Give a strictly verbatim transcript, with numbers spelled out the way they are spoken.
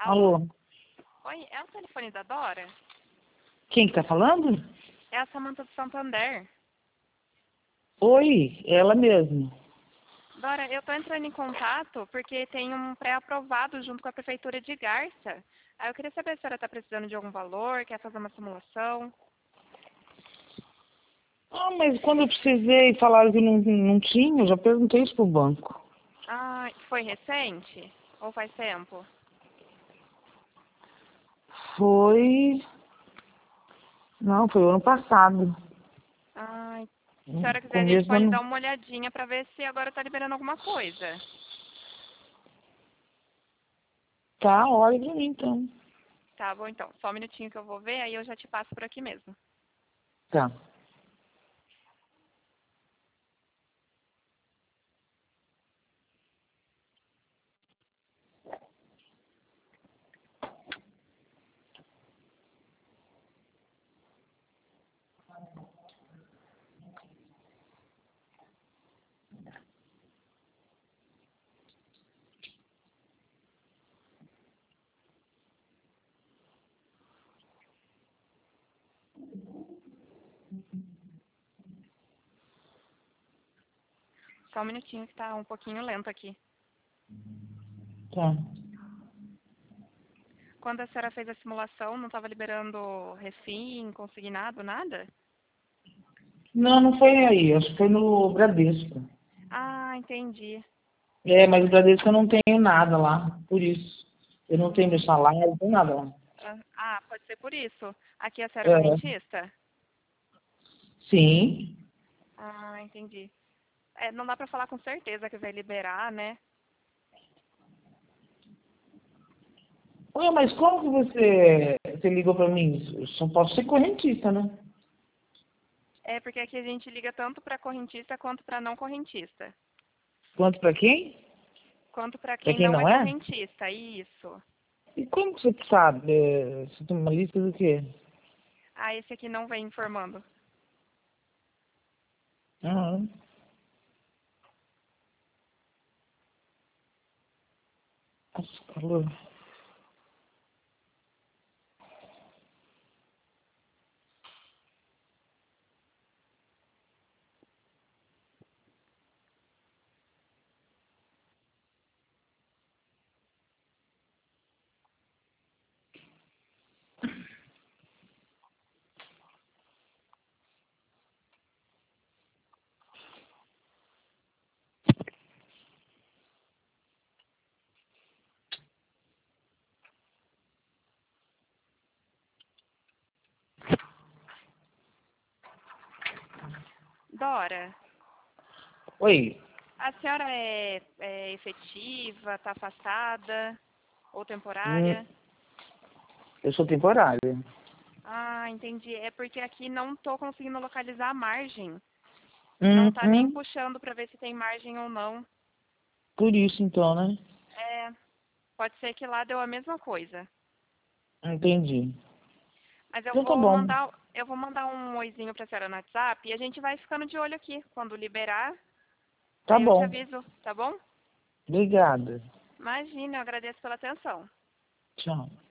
Alô? Alô? Oi, é o telefone da Dora? Quem que tá falando? É a Samanta do Santander. Oi, ela mesma. Dora, eu tô entrando em contato porque tem um pré-aprovado junto com a Prefeitura de Garça. Aí eu queria saber se a senhora tá precisando de algum valor, quer fazer uma simulação. Ah, mas quando eu precisei, falaram que não, não tinha, eu já perguntei isso pro banco. Ah, foi recente? Ou faz tempo? Foi... Não, foi o ano passado. Ah, se a No senhora quiser, a gente começo do pode ano. dar uma olhadinha pra ver se agora tá liberando alguma coisa. Tá, olha pra mim então. Tá bom, então. Só um minutinho que eu vou ver, aí eu já te passo por aqui mesmo. Tá. Só um minutinho que tá um pouquinho lento aqui. Tá. Quando a senhora fez a simulação, não estava liberando refim, consignado, nada? Não, não foi aí, acho que foi no Bradesco. Ah, entendi. É, mas o Bradesco eu não tenho nada lá, por isso. Eu não tenho meu Hum, salário, não tenho nada lá. ah, ah, pode ser por isso. Aqui a senhora é É, correntista? sim. Ah, entendi. É, não dá pra falar com certeza que vai liberar, né? Ué, mas como que você, você ligou pra mim? Eu só posso ser correntista, né? É porque aqui a gente liga tanto pra correntista quanto pra não correntista. Quanto pra quem? Quanto pra Pra quem quem não é não é? correntista, isso. E como que você sabe? É, você tem uma lista do quê? Ah, esse aqui não vem informando. Ah, nossa, calor. Dora, Oi, a senhora é, é efetiva, tá afastada ou hum, temporária? eu sou temporário. Ah, entendi. É porque aqui não tô conseguindo localizar a margem. Não Hum, tá nem hum, puxando pra ver se tem margem ou não. por isso então, né? É, pode ser que lá deu a mesma coisa. Entendi. Mas eu Então tá vou bom. mandar, eu vou mandar um oizinho pra senhora no WhatsApp e a gente vai ficando de olho aqui. Quando liberar, Tá aí eu te bom. aviso, tá bom? Obrigada. Imagina, eu agradeço pela atenção. Tchau.